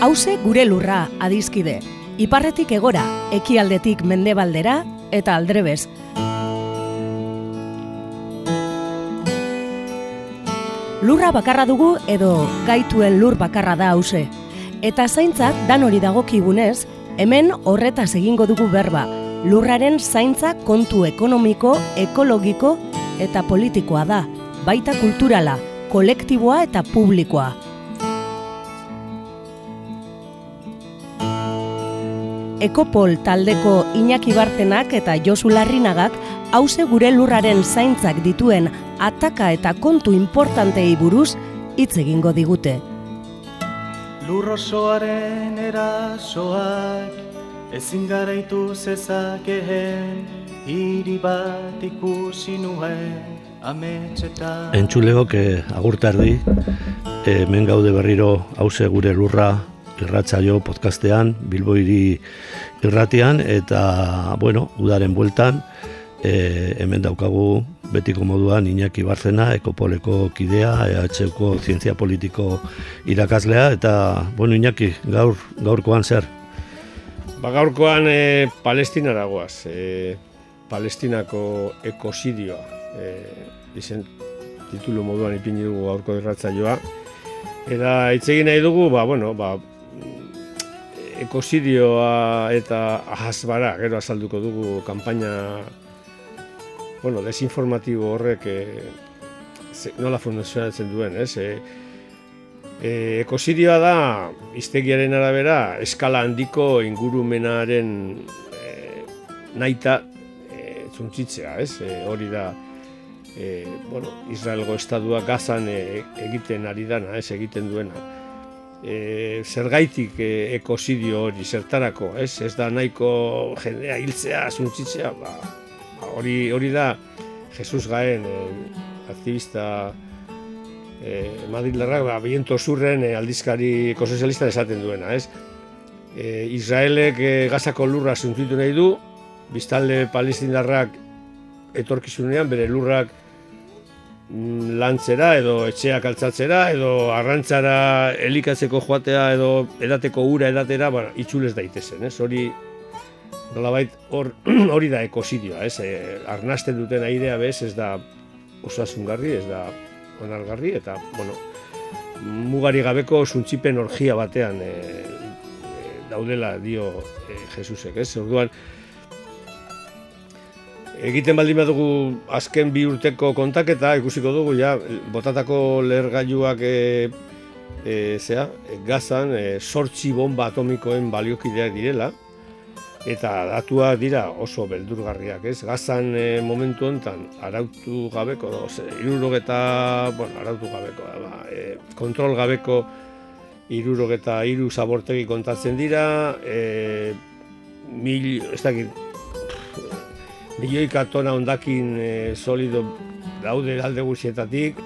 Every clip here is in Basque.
Hauze gure lurra, adizkide. Iparretik egora, ekialdetik mendebaldera eta aldrebez. Lurra bakarra dugu edo gaituen lur bakarra da hauze. Eta zaintzak dan hori dagokigunez, hemen horretaz egingo dugu berba. Lurraren zaintza kontu ekonomiko, ekologiko eta politikoa da, baita kulturala, kolektiboa eta publikoa. Ekopol taldeko Iñaki Bartenak eta Josu Larrinagak hauze gure lurraren zaintzak dituen ataka eta kontu importantei buruz hitz egingo digute. Lur osoaren erasoak ezin garaitu zezakeen, hiri bat ikusi nuen ametsetan. Entzuleok agurtardi, hemen gaude berriro hauze gure lurra irratsaio podcastean, Bilbo hiri irratian, eta, udaren bueltan, hemen daukagu betiko moduan Iñaki Bartzena, Ekopoleko kidea, EHko zientzia politiko irakaslea, eta, Iñaki, gaurkoan zer? Gaurkoan Palestinara goaz, Palestinako ekosidioa, izen titulu moduan ipini dugu gaurko irratsaioa. Eta hitz egin nahi dugu, ekosidioa eta ahazbara, gero azalduko dugu kanpaina desinformatibo horrek nola funtzionatzen duen, ez? Ekosidioa da, hiztegiaren arabera, eskala handiko ingurumenaren nahita txuntzitzea, ez? Hori da, Israelgo estatua Gazan egiten ari dana, ez? Egiten duena. Zergaitik ekosidio hori zertarako, ez? Ez da nahiko jendea hiltzea, zuntzitzea, hori da Jesus Gaen, aktivista madrildarrak, Viento Surren aldizkari ekosozialista esaten duena, ez? Israelek Gazako lurra zuntzitu nahi du, biztanle palestindarrak etorkizunean bere lurrak lantzera edo etxeak altzatzera edo arrantzara elikatzeko joatea edo edateko ura edatera itxulez daitezen, ez? Hori nolabait hori da ekosidioa, ez? Arnasten duten airea bez ez da osasungarri, ez da onargarri eta mugari gabeko suntzipen orgia batean daudela dio Jesusek, ez? Orduan egiten baldin badugu azken 2 urteko kontaketa, ikusiko dugu, botatako lehergailuak Gazan 8 bomba atomikoen baliokideak direla, eta datuak dira oso beldurgarriak, ez? Gazan momentu honetan arautu gabeko, kontrol gabeko 63 zabortegi kontatzen dira, milioika tona hondakin solido daude alde guztietatik.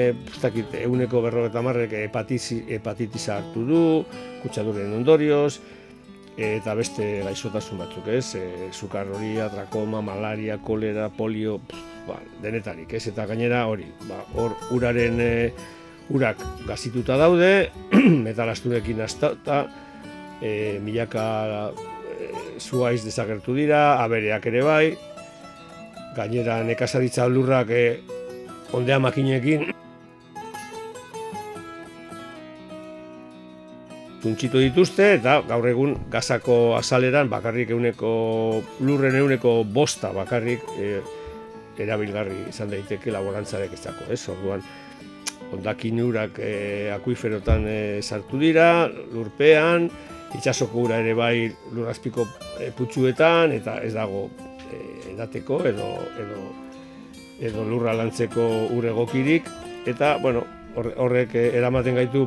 150 hepatitisa hartu du, kutsaduren ondorioz, eta beste gaixotasun batzuk, ez? Sukarroria, trakoma, malaria, kolera, polio, denetarik, ez? Eta gainera hori, hor urak gazituta daude, metalastunekin hastata, milaka zuaiz desagertu dira, abereak ere bai, gainera nekazaritza lurrak ondea makinekin zuntzitu dituzte, eta gaur egun Gazako azaleran bakarrik lurren 5% bakarrik erabilgarri izan daiteke laborantzarek ezako, ez? Orduan hondakin urak akuiferotan sartu dira, lurpean, itsasoko ura ere bai lurrazpiko putzuetan, eta ez dago edateko edo lurra lantzeko ur egokirik, eta horrek eramaten gaitu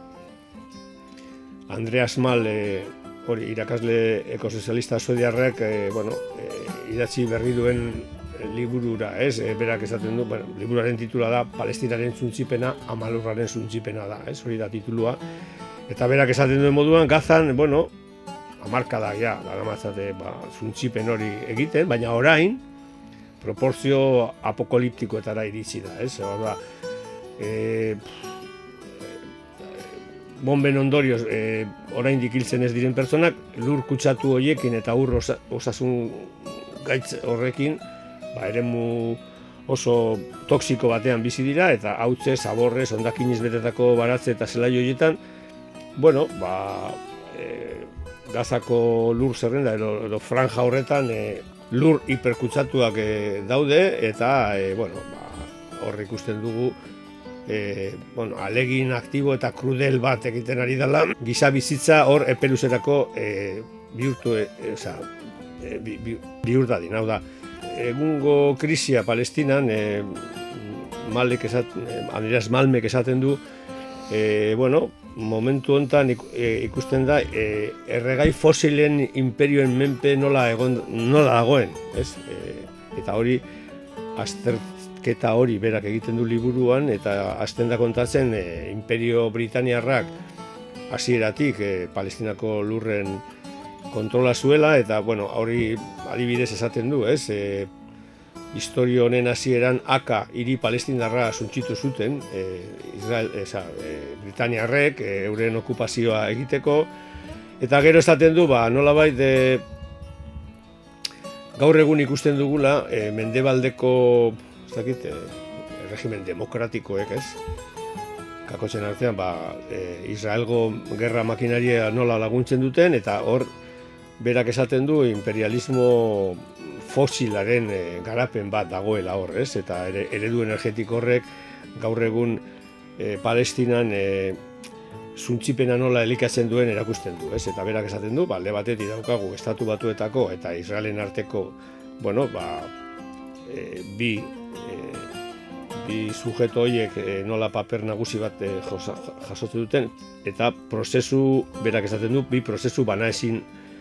Andreas Mal, hori irakasle ekosozialista suediarrek idatzi berri duen liburura, ez? Berak esaten du, liburuaren titula da Palestinaren suntzipena, Amalurraren suntzipena da, ez? Hori da titulua. Eta berak esaten duen moduan, Gazan, hamarkadak daramatzate zuntzipen hori egiten, baina orain proporzio apokaliptikoetara iritsi da, ez? bomben ondorioz oraindik hiltzen ez diren pertsonak, lur kutsatu horiekin eta ur osasun gaitz horrekin, eremu oso toksiko batean bizi dira, eta hautze, zaborrez, hondakiniz betetako baratze eta zelai horietan, Gazako lur zerrenda edo franja horretan lur hiperkutsatuak daude, eta hor ikusten dugu alegin aktibo eta krudel bat egiten ari dela, giza bizitza hor epeluzerako bihur dadin. Hau da, egungo krisia Palestinan, Andreas Malmek esaten du, momentu honetan ikusten da erregai fosilen imperioen menpe nola dagoen, ez? Eta hori azterketa hori berak egiten du liburuan, eta hasten da kontatzen Imperio Britaniarrak hasieratik Palestinako lurren kontrola zuela, eta hori adibidez esaten du, ez? Historio honen hasieran Aka hiri palestindarra suntsitu zuten Britaniarrek euren okupazioa egiteko, eta gero esaten du nolabait gaur egun ikusten dugula mendebaldeko regimen demokratikoek, ez? Kakotzen artean Israelgo gerra makinaria nola laguntzen duten, eta hor berak esaten du imperialismo fosilaren garapen bat dagoela hor, ez? Eta eredu energetiko horrek gaur egun Palestinan suntsipena nola elikatzen duen erakusten du, ez? Eta berak esaten du, alde batetik daukagu Estatu Batuetako eta Israelen arteko, bi sujeto horiek nola paper nagusi bat jasotzen duten, eta berak esaten du, bi prozesu banaezin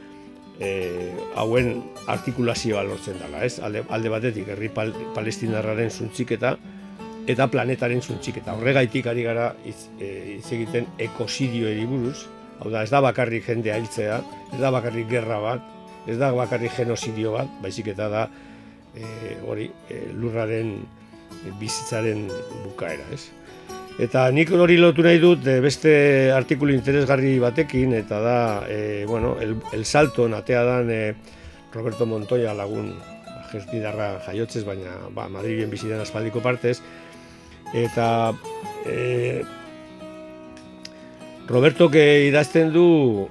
hauen artikulazioa lortzen dela, ez? Alde batetik herri palestinarraren suntsiketa eta planetaren suntsiketa. Horregaitik ari gara hitz egiten ekosidio buruz. Hau da, ez da bakarrik jendea hiltzea, ez da bakarrik gerra bat, ez da bakarrik genosidio bat, baizik eta da lurraren bizitzaren bukaera, ez? Eta nik hori lotu nahi dut beste artikulu interesgarri batekin, eta da, El Salton atea dan Roberto Montoya lagun argentinarra jaiotzez, baina Madrilen bizi den aspaldiko partez, eta Robertok idazten du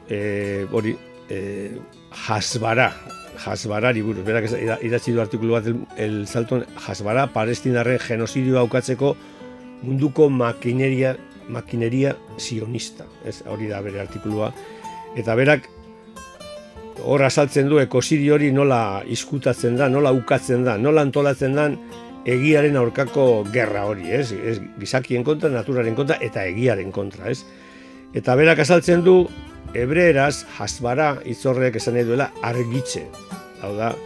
Hasbarari buruz, berak idatzi du artikulu bat El Salton, Hasbara, palestinarren genozidioa aukatzeko munduko makineria sionista, ez? Hori da bere artikulua. Eta berak hor azaltzen du ekosidio hori nola izkutatzen da, nola ukatzen da, nola antolatzen da egiaren aurkako gerra hori, ez? Gizakien kontra, naturaren kontra eta egiaren kontra, ez? Eta berak azaltzen du hebreeraz Hasbara hitzorrek esan nahi duela argitze. Hau da,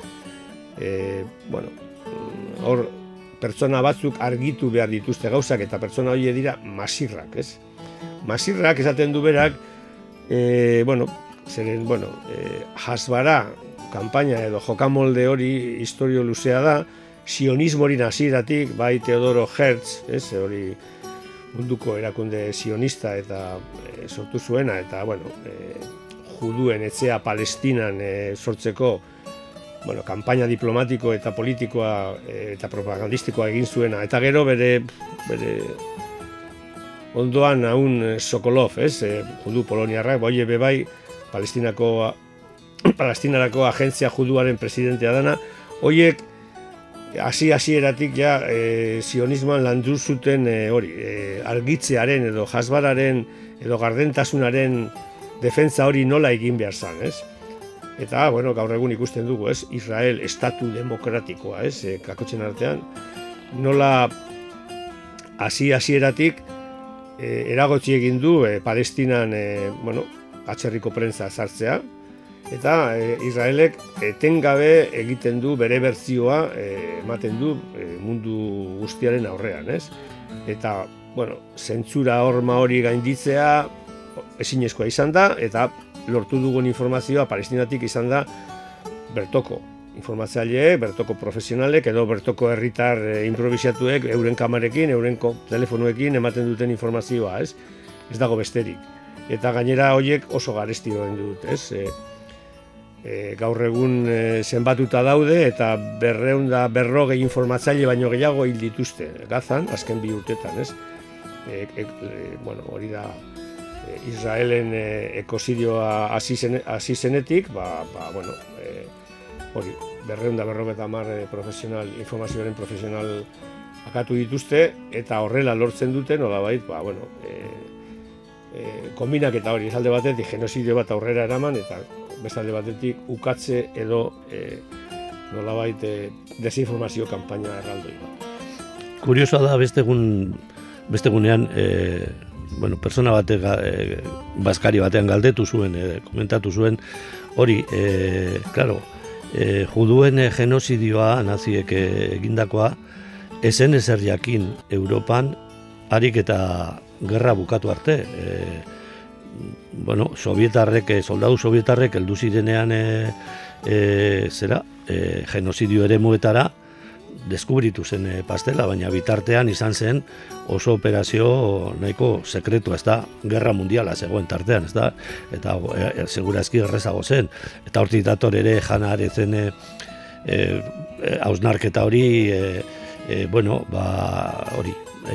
hor pertsona batzuk argitu behar dituzte gauzak, eta pertsona horiek dira masirrak, ez? Masirrak esaten du berak, Hasbara kanpaina edo jokamolde hori historio luzea da, sionismorin hasieratik, bai Teodoro Herz, ez? Hori munduko erakunde sionista eta sortu zuena, eta juduen etxea Palestinan sortzeko kanpaina diplomatiko eta politikoa eta propagandistikoa egin zuena, eta gero bere ondoan haun Sokolov, ez? Judu poloniarrak, bai Palestinarako agentzia juduaren presidentea dana, horiek hasieratik sionismoan landu zuten argitzearen edo Hasbararen edo gardentasunaren defentsa hori nola egin behar zan, ez? Eta, gaur egun ikusten dugu, ez? Israel estatu demokratikoa, ez? Kakotzen artean, nola hasieratik eragotzi egin du Palestinan, atzerriko prentza sartzea, eta Israelek etengabe egiten du bere bertzioa ematen du mundu guztiaren aurrean, ez? Eta, zentzura horma hori gainditzea ezinezkoa izan da, eta lortu dugun informazioa Palestinatik izan da bertoko informatzaileek, bertoko profesionalek edo bertoko herritar improvisatuek euren kamarekin, euren telefonuekin ematen duten informazioa, ez? Ez dago besterik. eta gainera horiek oso garesti dut, ez? Gaur egun zenbatuta daude eta 240 informatzaile baino gehiago hil dituzte Gazan, azken 2 urtetan, ez? Bueno, hori da Israelen ekosidioa hasi zenetik, bueno, hori, 250 profesional, informazioaren profesional akatu dituzte, eta horrela lortzen dute, nolabait, bueno, konbinak eta hori, esalde batetik genozidio bat aurrera eraman, eta bestalde batetik ukatze edo nolabait desinformazio kanpaina erraldoi bat. Kuriosoa da beste egunean, bueno, persona batek bazkari batean galdetu zuen, komentatu zuen, hori, claro, juduen genozidioa naziek egindakoa, ezen ezer jakin Europan harik eta gerra bukatu arte. Bueno, soldadu sovietarrek heldu zirenean genozidio eremuetara deskubritu zen pastela, baina bitartean izan zen oso operazio nahiko sekretua, ez da, gerra mundiala zegoen tartean, ez da, eta segurazki errezago zen, eta hortik dator ere Hannah Arentzen hausnarketa hori, bueno, hori,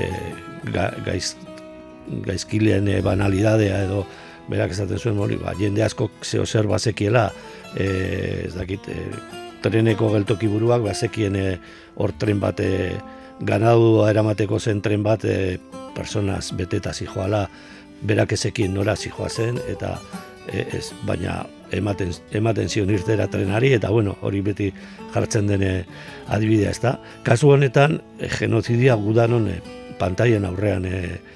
gaizkileen banalidadea edo berak esaten zuen hori, jende asko zeo zer bazekiela, ez dakit, treneko geltoki buruak bazekien hor tren bat, ganadua eramateko zen tren bat, personaz beteta zijoala, berak ezekien nora zijoa zen, eta baina ematen zion irtera trenari, eta bueno, hori beti jartzen den adibidea, ez da. Kasu honetan, genozidia gudanon pantailen aurrean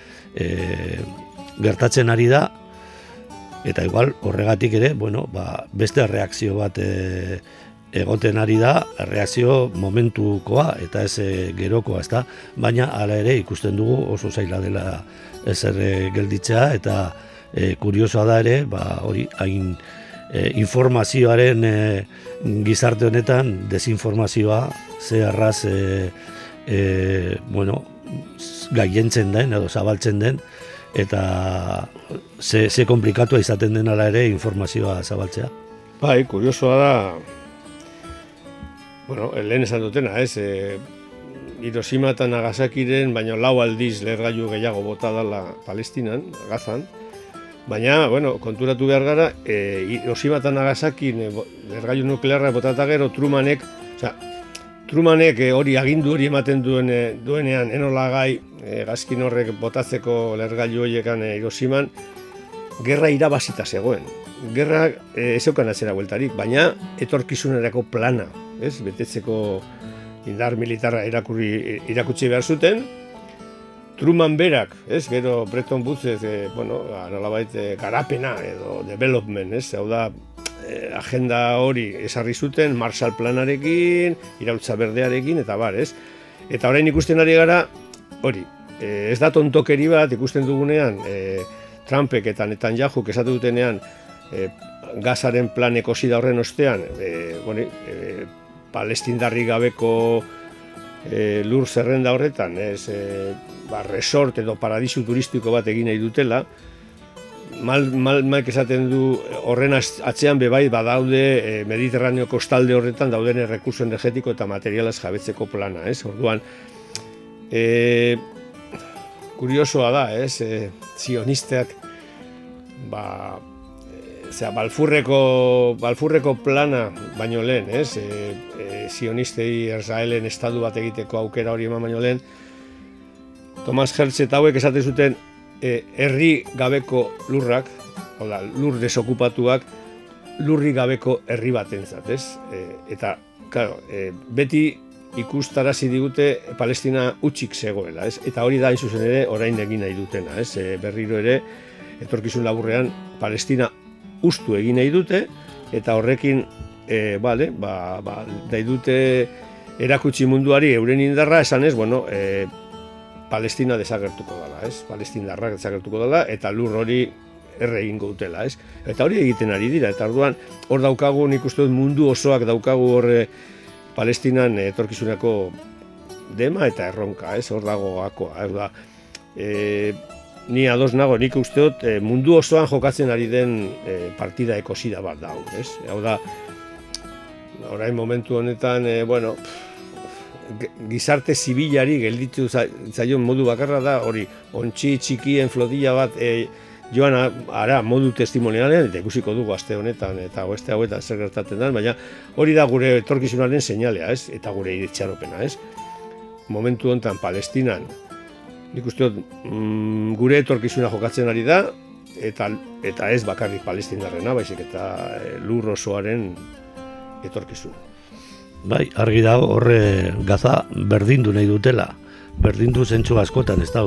gertatzen ari da, eta igual horregatik ere, bueno, beste reakzio bat egoten ari da, reakzio momentukoa eta ez gerokoa, ez da, baina hala ere ikusten dugu oso zaila dela ezer gelditzea, eta kuriosoa da ere, hori hain informazioaren gizarte honetan desinformazioa ze arraz bueno, gaientzen den edo zabaltzen den, eta ze komplikatua izaten den ala ere informazioa zabaltzea. Bai, kuriosoa da, bueno, lehen esan dutena, ez, Hiroshima eta Nagasakiren, baina 4 aldiz lehergailu gehiago bota dela Palestinan, Gazan, baina, bueno, konturatu behar gara, Hiroshima eta Nagasakin lehergailu nuklearra botata gero Trumanek hori agindu hori ematen duenean enola gai gazkin horrek botatzeko lehergailu horiekan Hiroshiman, gerra irabazita zegoen. Gerra ez zeukan atzera bueltarik, baina etorkizunerako plana, ez, betetzeko indar militarra irakutsi behar zuten. Truman berak, ez, gero Bretton Woods, bueno, nolabait garapena edo development, ez, hau da, agenda hori esarri zuten, Marshall planarekin, iraultza berdearekin, eta bar, ez? Eta orain ikusten ari gara, hori, ez da tontokeri bat ikusten dugunean, Trumpek eta Netanyahuk esatu dutenean, Gazaren plan ekosida horren ostean, palestindarri gabeko lur zerrenda horretan, resort edo paradisu turistiko bat egin nahi dutela, Malek esaten du horren atzean bebai badaude Mediterraneo kostalde horretan dauden errekurso energetiko eta materialaz jabetzeko plana, ez? Orduan, kuriosoa da, ez? Zionistak, Balfurreko plana baino lehen, ez? Zionistei Israelen estatu bat egiteko aukera hori eman baino lehen, Thomas Herzl eta hauek esaten zuten herri gabeko lurrak, lur desokupatuak, lurri gabeko herri batentzat, ez? Eta, claro, beti ikustarazi digute Palestina hutsik zegoela, ez? Eta hori da, hain zuzen ere, orain egin nahi dutena, ez? Berriro ere, etorkizun laburrean, Palestina hustu egin nahi dute, eta horrekin, nahi dute erakutsi munduari euren indarra, esanez, bueno, Palestina desagertuko dela, ez? Palestindarrak desagertuko dela, eta lur hori erre egingo dutela, ez? Eta hori egiten ari dira, eta orduan hor daukagu, nik uste dut mundu osoak daukagu hor Palestinan etorkizuneko dema eta erronka, ez? Hor dago gakoa, ez da. ni ados nago, nik uste dut mundu osoan jokatzen ari den partida ekosida bat da, ez? Hau da, orain momentu honetan, gizarte zibilari gelditu zaion modu bakarra da, hori, ontsi txikien flotilla bat joan ara modu testimonialen, eta ikusiko dugu aste honetan eta oeste hauetan zer gertatzen da, baina hori da gure etorkizunaren seinalea, ez? Eta gure itxaropena, ez? Momentu honetan Palestinan, nik uste dut gure etorkizuna jokatzen ari da, eta ez bakarrik palestindarrena, baizik eta lur osoaren etorkizuna. Bai, argi dago horre Gaza berdindu nahi dutela. Berdindu zentsu askotan, ez da,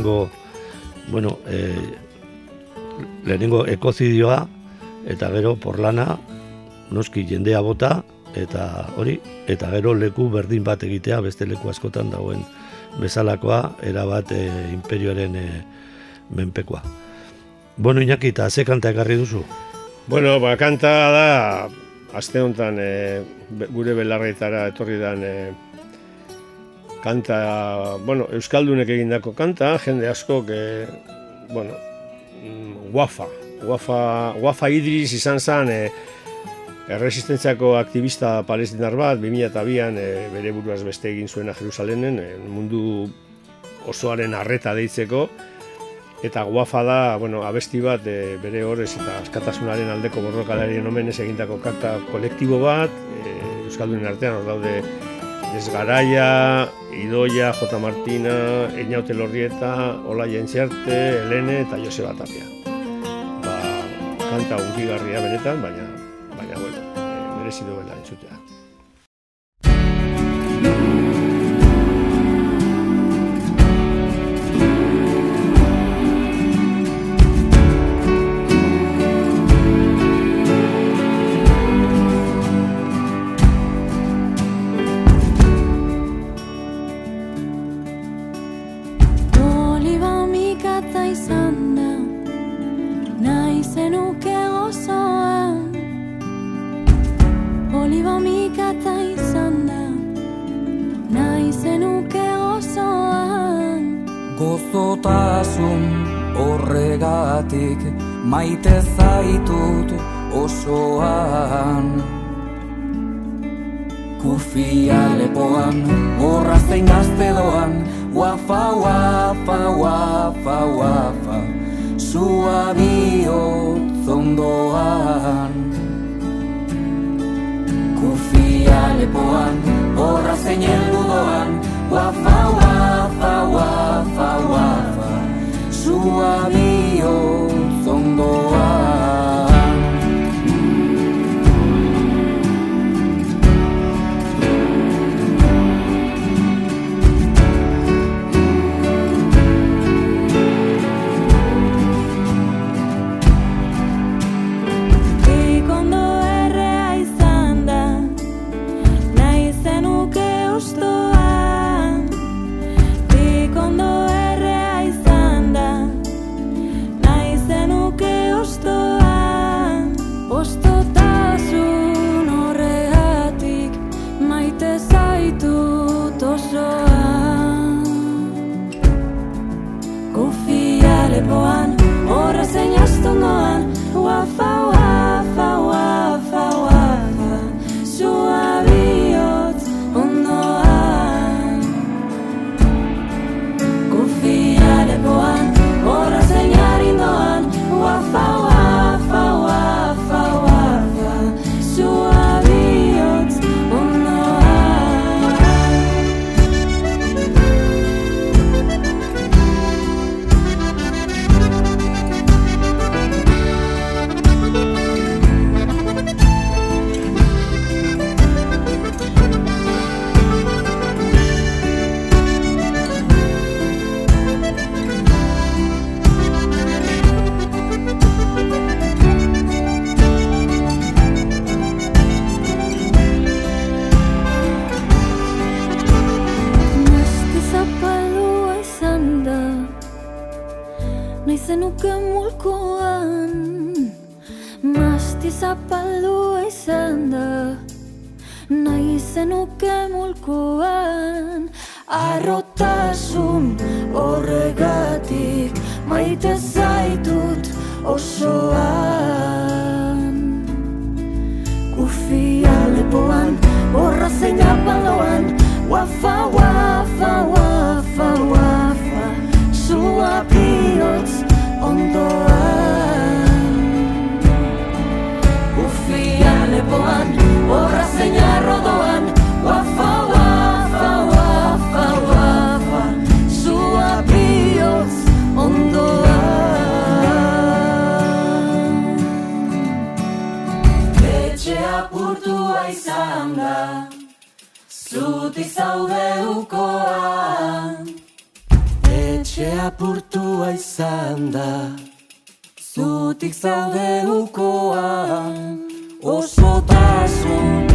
lehenengo ekozidioa, eta gero porlana, noski jendea bota, eta hori, eta gero leku berdin bat egitea, beste leku askotan dagoen bezalakoa, erabat imperioaren menpekoa. Bueno, Iñaki, eta ze kanta ekarri duzu? Bueno, kanta da, aste honetan gure belarretara etorri dan kanta, euskaldunek egindako kanta, jende askok, Wafa Idris izan zen erresistentziako aktivista palestinar bat, 2002an bere buruaz beste egin zuena Jerusalenen, mundu osoaren arreta deitzeko, eta Wafa da, abesti bat bere horrez eta askatasunaren aldeko borrokalarien omenez egindako kanta kolektibo bat, euskaldunen artean hor daude Desgaraia, Idoia, J. Martina, Einaute Lorrieta, Olaia Entziarte, Helene eta Joseba Tapia. Kanta hunkigarria benetan, baina merezi duela entzutea. Gozotasun horregatik maite zaitut osoan. Kufia lepoan, horra zein gazte doan, wafa, wafa, wafa, wafa, zua bihotz ondoan. Kufia lepoan, horra zein heldu doan, wafa, wafa, wafa, wafa, zua bihotz ondoan. maite zaitut osoan. Kufia lepoan, horra zein apaloan, wafa, wafa, wafa, wafa, sua bihotz ondoan. Kufia lepoan, horra zein arrodoan, wafa, wafa, wafa, wafa, sua bihotz ondoan. Etxe apurtua izan da, zutik zaude ukoan. Etxe apurtua izan da, zutik zaude ukoan. Osotasun